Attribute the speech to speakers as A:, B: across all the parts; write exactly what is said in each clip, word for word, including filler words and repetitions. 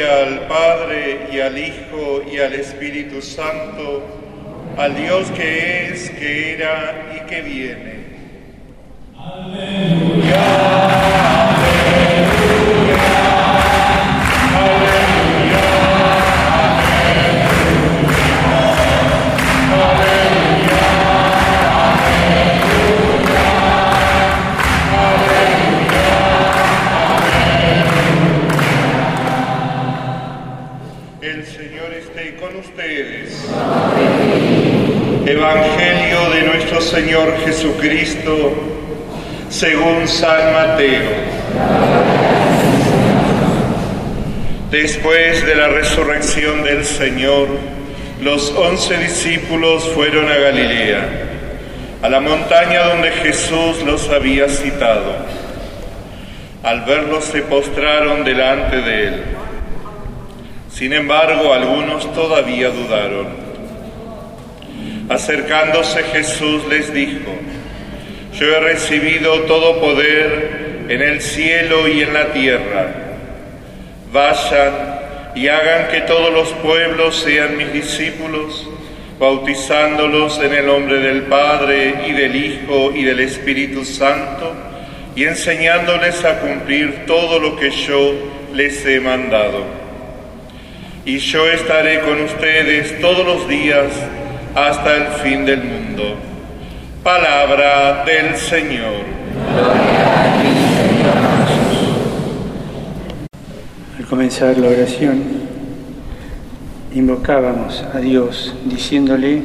A: Gloria al Padre, y al Hijo, y al Espíritu Santo, al Dios que es, que era y que viene. Aleluya. Evangelio de nuestro Señor Jesucristo según San Mateo. Después de la resurrección del Señor, los once discípulos fueron a Galilea, a la montaña donde Jesús los había citado. Al verlos se postraron delante de él. Sin embargo, algunos todavía dudaron. Acercándose Jesús les dijo: Yo he recibido todo poder en el cielo y en la tierra. Vayan y hagan que todos los pueblos sean mis discípulos, bautizándolos en el nombre del Padre y del Hijo y del Espíritu Santo, y enseñándoles a cumplir todo lo que yo les he mandado. Y yo estaré con ustedes todos los días hasta el fin del mundo. Palabra del Señor.
B: Gloria a ti, Señor Jesús. Al comenzar la oración, invocábamos a Dios diciéndole: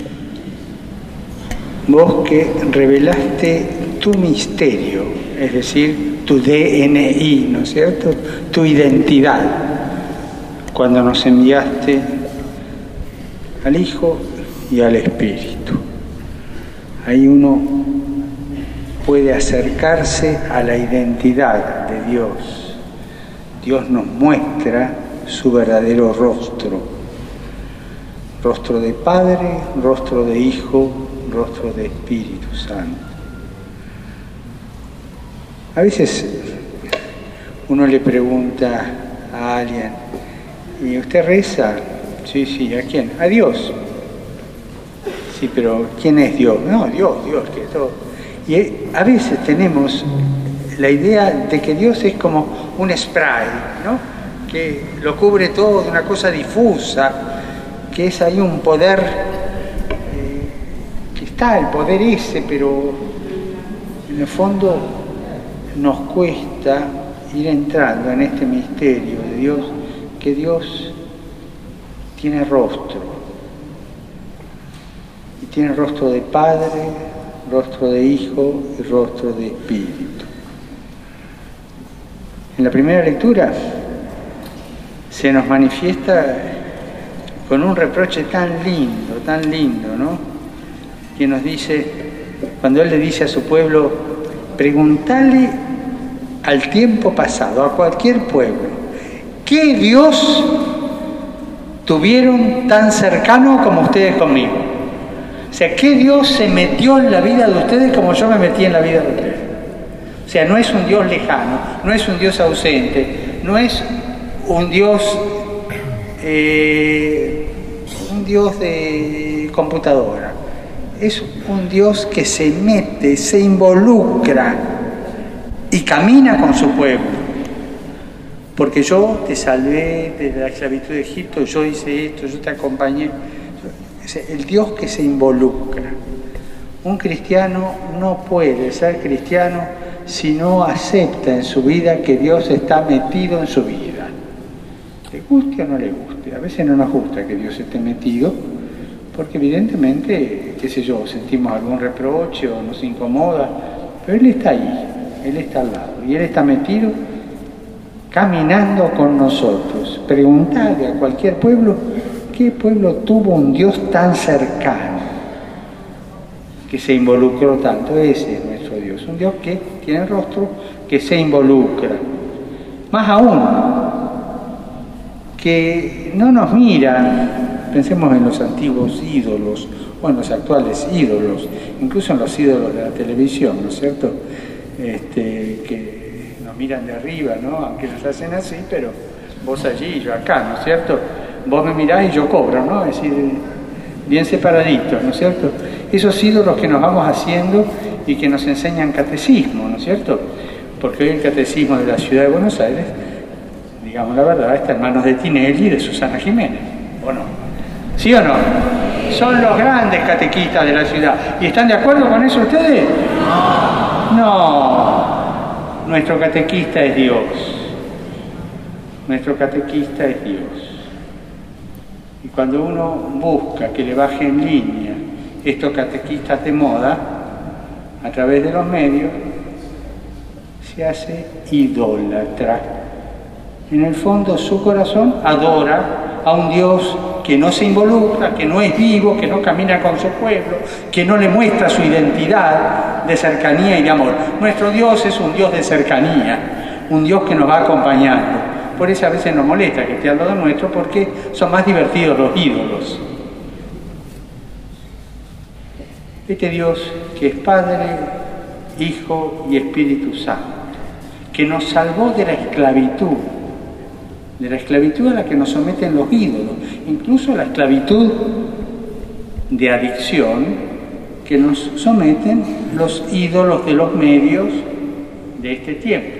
B: vos que revelaste tu misterio, es decir, tu D N I, ¿no es cierto?, tu identidad, cuando nos enviaste al Hijo y al Espíritu. Ahí uno puede acercarse a la identidad de Dios. Dios nos muestra su verdadero rostro. Rostro de Padre, rostro de Hijo, rostro de Espíritu Santo. A veces uno le pregunta a alguien: ¿y usted reza? Sí, sí, ¿a quién? A Dios. Sí, pero ¿quién es Dios? No, Dios, Dios, que todo. Y a veces tenemos la idea de que Dios es como un spray, ¿no?, que lo cubre todo, de una cosa difusa, que es ahí un poder, eh, que está el poder ese, pero en el fondo nos cuesta ir entrando en este misterio de Dios, que Dios tiene rostro. Y tiene rostro de Padre, rostro de Hijo y rostro de Espíritu. En la primera lectura se nos manifiesta con un reproche tan lindo, tan lindo, ¿no?, que nos dice, cuando Él le dice a su pueblo: preguntale al tiempo pasado, a cualquier pueblo, ¿qué Dios tuvieron tan cercano como ustedes conmigo? O sea, ¿qué Dios se metió en la vida de ustedes como yo me metí en la vida de ustedes? O sea, no es un Dios lejano, no es un Dios ausente, no es un Dios, eh, un Dios de computadora. Es un Dios que se mete, se involucra y camina con su pueblo. Porque yo te salvé de la esclavitud de Egipto, yo hice esto, yo te acompañé. El Dios que se involucra. Un cristiano no puede ser cristiano si no acepta en su vida que Dios está metido en su vida. Le guste o no le guste. A veces no nos gusta que Dios esté metido, porque evidentemente, qué sé yo, sentimos algún reproche o nos incomoda, pero Él está ahí, Él está al lado, y Él está metido caminando con nosotros. Preguntadle a cualquier pueblo: ¿qué pueblo tuvo un Dios tan cercano, que se involucró tanto? Ese es nuestro Dios, un Dios que tiene rostro, que se involucra. Más aún, que no nos mira. Pensemos en los antiguos ídolos, o en los actuales ídolos, incluso en los ídolos de la televisión, ¿no es cierto?, este, que nos miran de arriba, ¿no?, aunque nos hacen así, pero vos allí y yo acá, ¿no es cierto? Vos me mirás y yo cobro, ¿no? Es decir, bien separaditos, ¿no es cierto? Esos ídolos que nos vamos haciendo y que nos enseñan catecismo, ¿no es cierto? Porque hoy el catecismo de la ciudad de Buenos Aires, digamos la verdad, está en manos de Tinelli y de Susana Jiménez, ¿o no? ¿Sí o no? Son los grandes catequistas de la ciudad. ¿Y están de acuerdo con eso ustedes? No. Nuestro catequista es Dios. Nuestro catequista es Dios. Y cuando uno busca que le baje en línea estos catequistas de moda, a través de los medios, se hace idólatra. En el fondo su corazón adora a un Dios que no se involucra, que no es vivo, que no camina con su pueblo, que no le muestra su identidad de cercanía y de amor. Nuestro Dios es un Dios de cercanía, un Dios que nos va acompañando. Por eso a veces nos molesta que esté al lado nuestro, porque son más divertidos los ídolos. Este Dios que es Padre, Hijo y Espíritu Santo, que nos salvó de la esclavitud, de la esclavitud a la que nos someten los ídolos, incluso la esclavitud de adicción que nos someten los ídolos de los medios de este tiempo,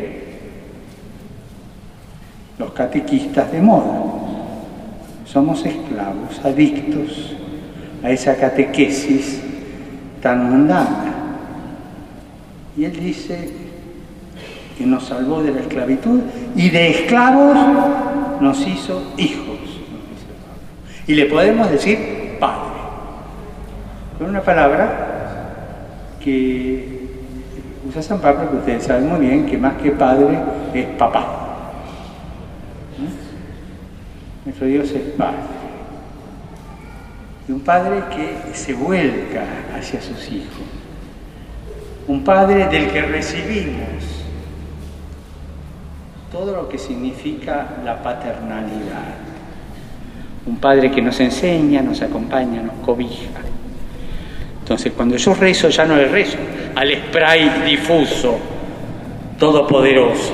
B: los catequistas de moda. Somos esclavos, adictos a esa catequesis tan mundana. Y él dice que nos salvó de la esclavitud y de esclavos nos hizo hijos. Y le podemos decir Padre. Con una palabra que usa San Pablo, que ustedes saben muy bien que más que Padre es Papá. ¿Mm? Nuestro Dios es Padre. Y un Padre que se vuelca hacia sus hijos. Un Padre del que recibimos todo lo que significa la paternalidad. Un Padre que nos enseña, nos acompaña, nos cobija. Entonces, cuando yo rezo, ya no le rezo al spray difuso, todopoderoso.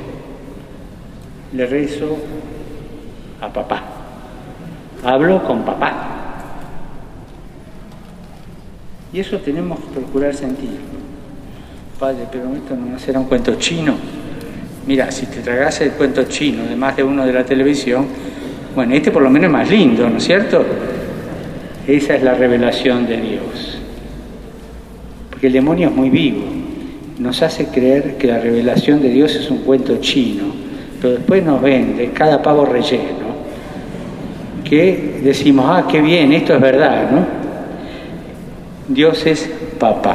B: Le rezo a papá. Hablo con papá. Y eso tenemos que procurar sentir. Padre, pero esto no será un cuento chino. Mira, si te tragase el cuento chino de más de uno de la televisión, bueno, este por lo menos es más lindo, ¿no es cierto? Esa es la revelación de Dios. Porque el demonio es muy vivo. Nos hace creer que la revelación de Dios es un cuento chino, pero después nos vende cada pavo relleno, que decimos, ah, qué bien, esto es verdad, ¿no? Dios es papá.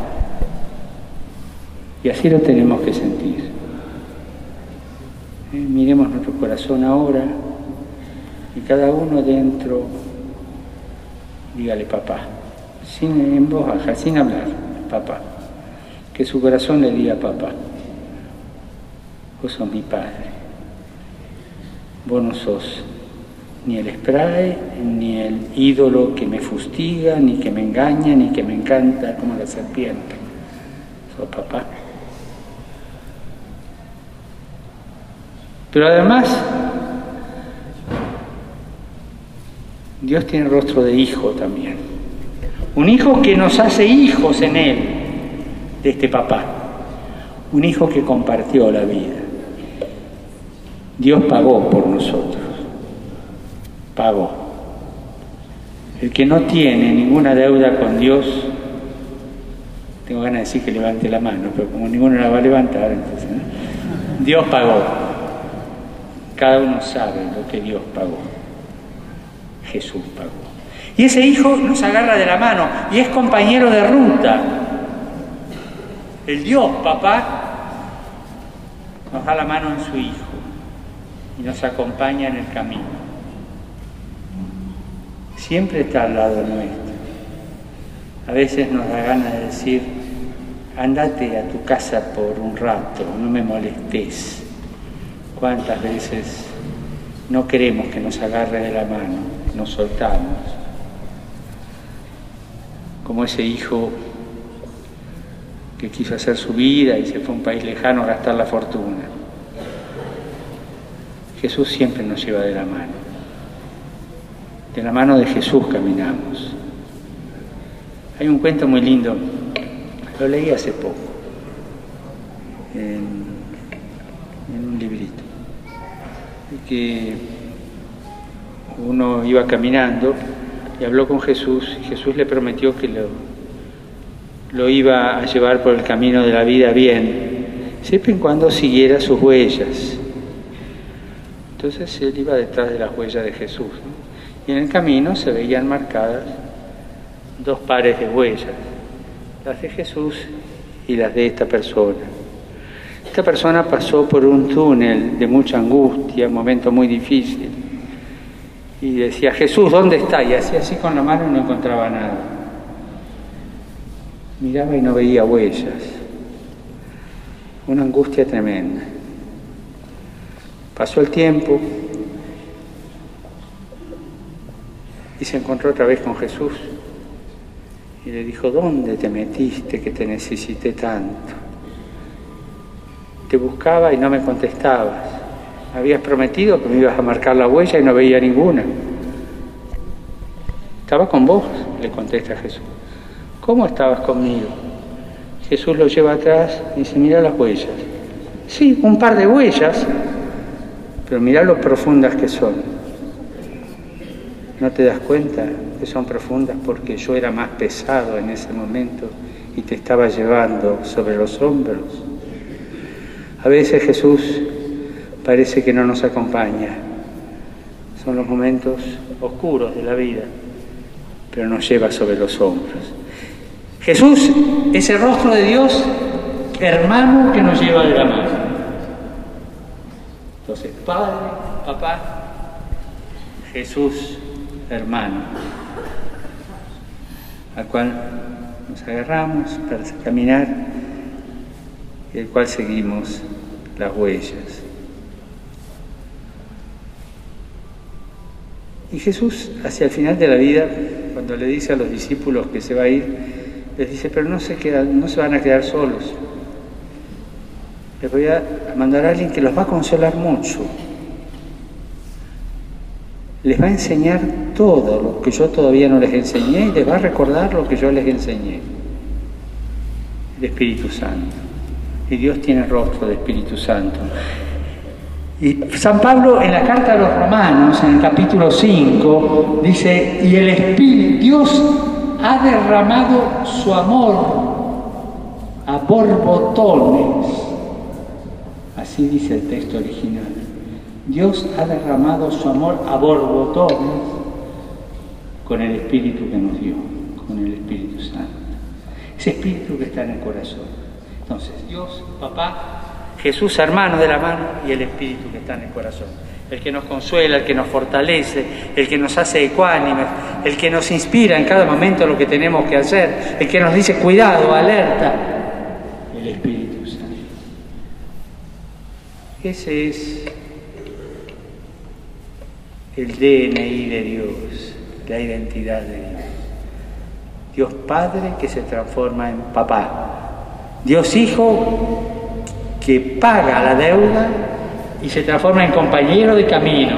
B: Y así lo tenemos que sentir. Eh, miremos nuestro corazón ahora y cada uno dentro dígale papá, sin, en voz baja, sin hablar, papá. Que su corazón le diga papá. Vos sos mi padre. Vos no sos ni el spray, ni el ídolo que me fustiga, ni que me engaña, ni que me encanta como la serpiente. Sos papá. Pero además, Dios tiene rostro de hijo también. Un hijo que nos hace hijos en Él, de este papá. Un hijo que compartió la vida. Dios pagó por nosotros. Pagó. El que no tiene ninguna deuda con Dios, tengo ganas de decir que levante la mano, pero como ninguno la va a levantar, entonces, ¿no? Dios pagó. Cada uno sabe lo que Dios pagó. Jesús pagó. Y ese hijo nos agarra de la mano y es compañero de ruta. El Dios, papá, nos da la mano en su hijo y nos acompaña en el camino. Siempre está al lado nuestro. A veces nos da ganas de decir, andate a tu casa por un rato, no me molestes. ¿Cuántas veces no queremos que nos agarre de la mano, nos soltamos? Como ese hijo que quiso hacer su vida y se fue a un país lejano a gastar la fortuna. Jesús siempre nos lleva de la mano. De la mano de Jesús caminamos. Hay un cuento muy lindo, lo leí hace poco, en, en un librito, que uno iba caminando y habló con Jesús, y Jesús le prometió que lo, lo iba a llevar por el camino de la vida bien, siempre y cuando siguiera sus huellas. Entonces él iba detrás de las huellas de Jesús, ¿no? Y en el camino se veían marcadas dos pares de huellas, las de Jesús y las de esta persona. Esta persona pasó por un túnel de mucha angustia, un momento muy difícil, y decía: Jesús, ¿dónde está? Y hacía así con la mano y no encontraba nada. Miraba y no veía huellas. Una angustia tremenda. Pasó el tiempo y se encontró otra vez con Jesús y le dijo: ¿dónde te metiste que te necesité tanto? Te buscaba y no me contestabas. Me habías prometido que me ibas a marcar la huella y no veía ninguna. Estaba con vos, le contesta Jesús. ¿Cómo estabas conmigo? Jesús lo lleva atrás y dice: mira las huellas. Sí, un par de huellas, pero mira lo profundas que son. ¿No te das cuenta que son profundas porque yo era más pesado en ese momento y te estaba llevando sobre los hombros? A veces Jesús parece que no nos acompaña. Son los momentos oscuros de la vida, pero nos lleva sobre los hombros. Jesús es el rostro de Dios, hermano que nos lleva de la mano. Entonces, Padre, Papá, Jesús, hermano, al cual nos agarramos para caminar y al cual seguimos las huellas. Y Jesús, hacia el final de la vida, cuando le dice a los discípulos que se va a ir, les dice: pero no se quedan, no se van a quedar solos. Les voy a mandar a alguien que los va a consolar mucho. Les va a enseñar todo lo que yo todavía no les enseñé y les va a recordar lo que yo les enseñé. El Espíritu Santo. Y Dios tiene rostro de Espíritu Santo. Y San Pablo, en la carta a los Romanos, en el capítulo cinco, dice: y el Espíritu, Dios ha derramado su amor a borbotones. Así dice el texto original. Dios ha derramado su amor a borbotones con el Espíritu que nos dio, con el Espíritu Santo. Ese Espíritu que está en el corazón. Entonces, Dios, Papá, Jesús, hermano de la mano, y el Espíritu que está en el corazón. El que nos consuela, el que nos fortalece, el que nos hace ecuánimes, el que nos inspira en cada momento lo que tenemos que hacer, el que nos dice: cuidado, alerta, el Espíritu Santo. Ese es el D N I de Dios, la identidad de Dios. Dios Padre que se transforma en Papá. Dios Hijo que paga la deuda y se transforma en compañero de camino.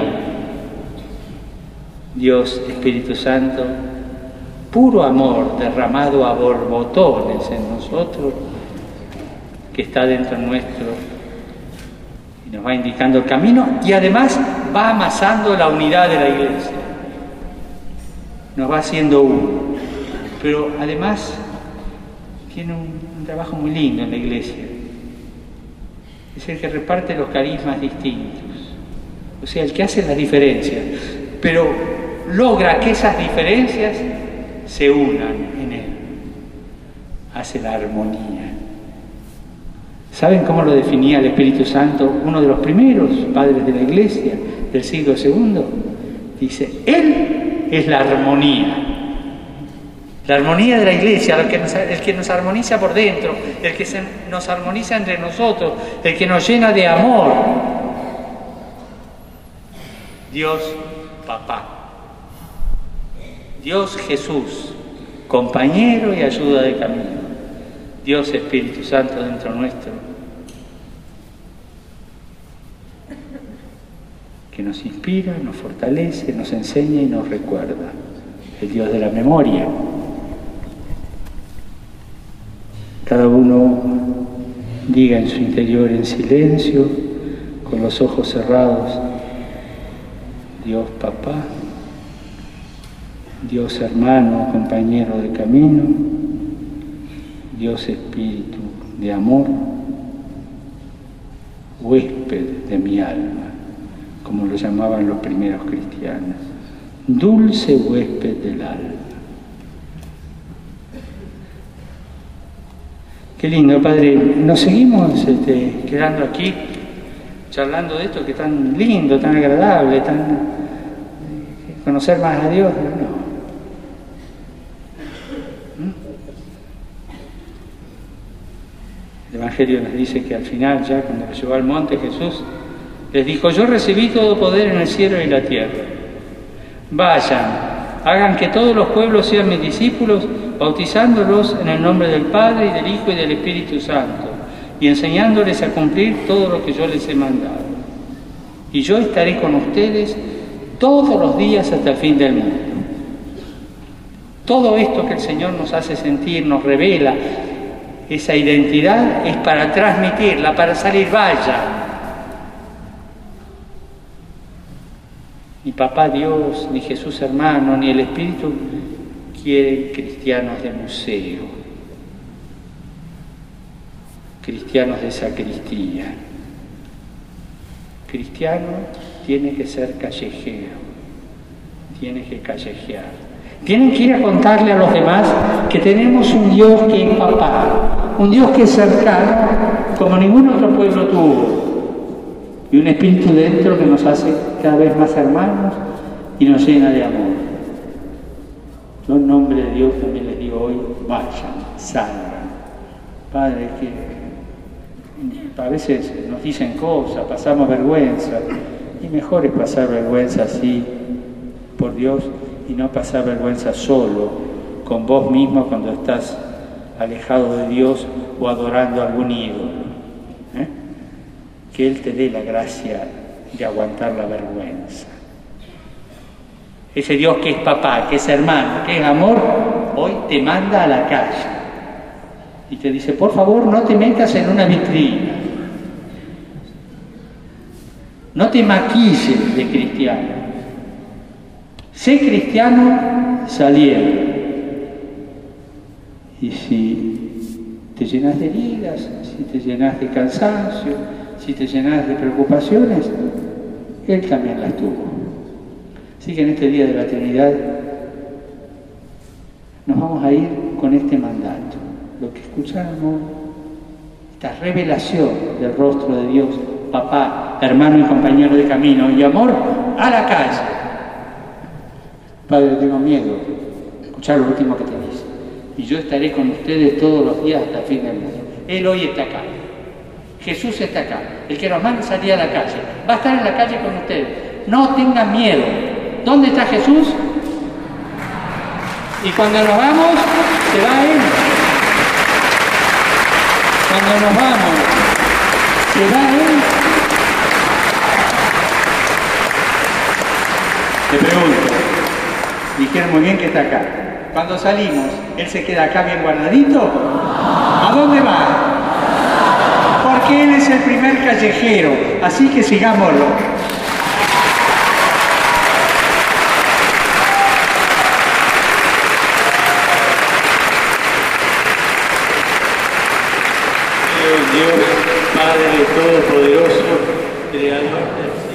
B: Dios Espíritu Santo, puro amor derramado a borbotones en nosotros, que está dentro nuestro y nos va indicando el camino y además va amasando la unidad de la Iglesia. Nos va haciendo uno. Pero además tiene un, un trabajo muy lindo en la Iglesia. Es el que reparte los carismas distintos, o sea, el que hace las diferencias, pero logra que esas diferencias se unan en él, hace la armonía. ¿Saben cómo lo definía el Espíritu Santo? Uno de los primeros padres de la Iglesia del siglo segundo, dice: Él es la armonía. La armonía de la Iglesia, el que, nos, el que nos armoniza por dentro, el que se, nos armoniza entre nosotros, el que nos llena de amor. Dios Papá. Dios Jesús, compañero y ayuda de camino. Dios Espíritu Santo dentro nuestro. que nos inspira, nos fortalece, nos enseña y nos recuerda. El Dios de la memoria. Cada uno diga en su interior en silencio, con los ojos cerrados: Dios papá, Dios hermano, compañero de camino, Dios espíritu de amor, huésped de mi alma, como lo llamaban los primeros cristianos, dulce huésped del alma. Qué lindo, Padre. Nos seguimos este, quedando aquí, charlando de esto que es tan lindo, tan agradable, tan eh, conocer más a Dios. No. ¿Mm? El Evangelio nos dice que al final, ya cuando llegó al monte, Jesús les dijo: yo recibí todo poder en el cielo y en la tierra. Vayan, hagan que todos los pueblos sean mis discípulos, bautizándolos en el nombre del Padre, y del Hijo y del Espíritu Santo, y enseñándoles a cumplir todo lo que yo les he mandado. Y yo estaré con ustedes todos los días hasta el fin del mundo. Todo esto que el Señor nos hace sentir, nos revela, esa identidad, es para transmitirla, para salir. Vaya. Ni Papá Dios, ni Jesús hermano, ni el Espíritu quieren cristianos de museo, cristianos de sacristía. Cristiano tiene que ser callejero, tiene que callejear. Tienen que ir a contarle a los demás que tenemos un Dios que es papá, un Dios que es cercano como ningún otro pueblo tuvo, y un espíritu dentro que nos hace cada vez más hermanos y nos llena de amor. Yo en nombre de Dios también les digo hoy: vayan, salgan. Padre, que a veces nos dicen cosas, pasamos vergüenza, y mejor es pasar vergüenza así por Dios y no pasar vergüenza solo, con vos mismo, cuando estás alejado de Dios o adorando a algún ídolo. ¿Eh? Que Él te dé la gracia de aguantar la vergüenza. Ese Dios que es papá, que es hermano, que es amor, hoy te manda a la calle y te dice: por favor, no te metas en una vitrina, no te maquilles de cristiano, sé cristiano saliendo. Y si te llenas de heridas, si te llenas de cansancio, si te llenas de preocupaciones, Él también las tuvo. Así que en este día de la Trinidad nos vamos a ir con este mandato. Lo que escuchamos, esta revelación del rostro de Dios, papá, hermano y compañero de camino, y amor, a la calle. Padre, tengo miedo de escuchar lo último que te dice. Y yo estaré con ustedes todos los días hasta el fin del mundo. Él hoy está acá. Jesús está acá. El que nos manda salir a la calle. Va a estar en la calle con ustedes. No tengan miedo. ¿Dónde está Jesús? Y cuando nos vamos, se va Él. Cuando nos vamos, se va Él. Te pregunto, dijeron muy bien que está acá. Cuando salimos, ¿Él se queda acá bien guardadito? ¿A dónde va? Porque Él es el primer callejero, así que sigámoslo. Dios, Padre Todopoderoso, Creador del